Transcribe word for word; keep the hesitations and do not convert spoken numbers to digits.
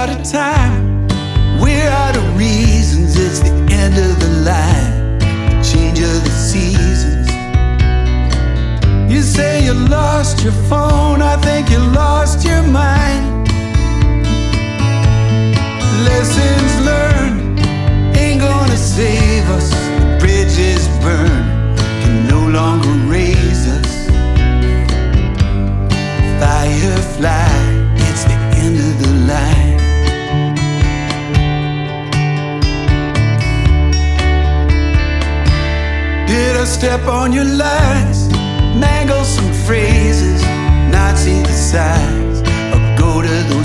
out of time, we're out of reasons. It's the end of the line, change of the seasons. You say you lost your phone, I think you lost your mind. Lessons learned ain't gonna save us. The bridges burned can no longer raise us. Firefly, it's the end of the line. Did I step on your lines, mangle some phrases, not see the signs, or go to the